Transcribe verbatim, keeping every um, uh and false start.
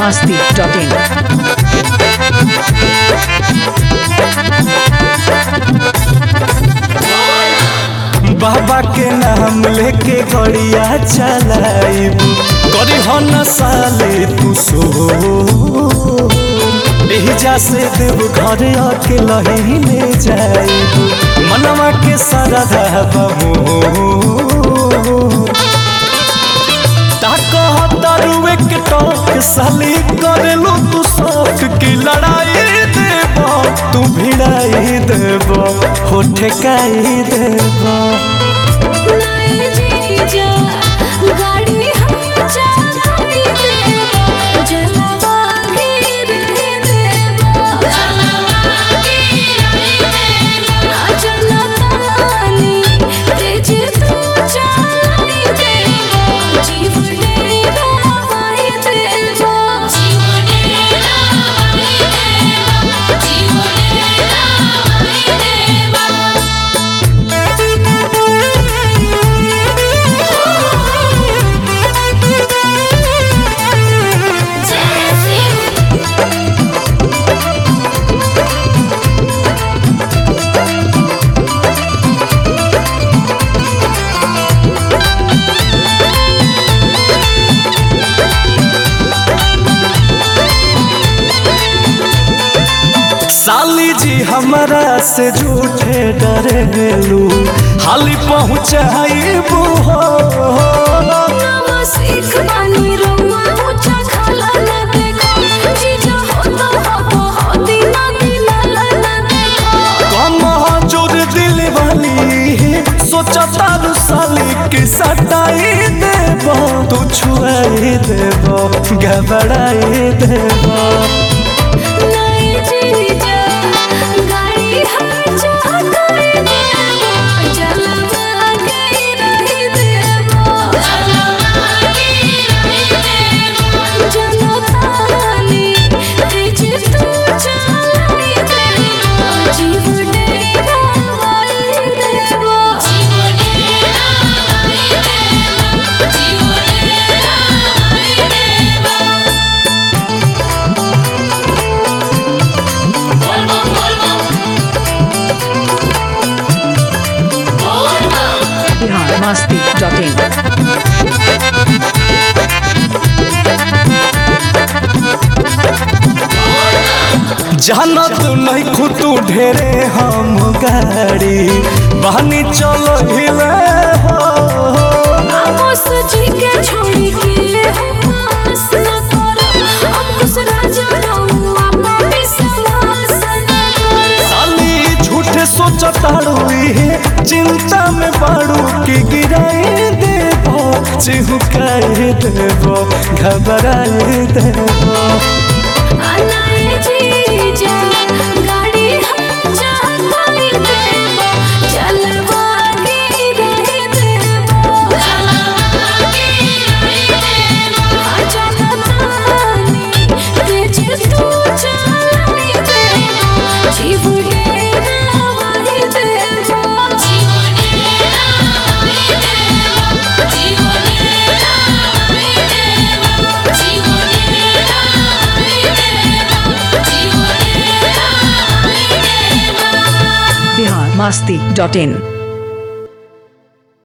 masti dot in. बाबा के नाम लेके गड़िया चलाइब करी हो न साले तू सो एहिजा से देव घर आके लहीने जाइब मनवा के सारा बमो तारुए के टोक साली करेलू तू शौक की लड़ाई देब तू भिड़ाई देब हो ठेकाई देब साली जी हमारा से झूठे डरे गेलू हाली पहुँचाइबू हो कम जोर दिल वाली सोचा तारू साली की सटाई देब तू छुआई देब घबराई देब masti dot in. जाना तू नहीं खुतू ढेरे हम गाड़ी बहनी चलो हिले हो साली झूठे सोचा ताड़ू चिंता में बाड़ू की गिराई देबो चिहुकाई देबो घबराई देबो masti dot in.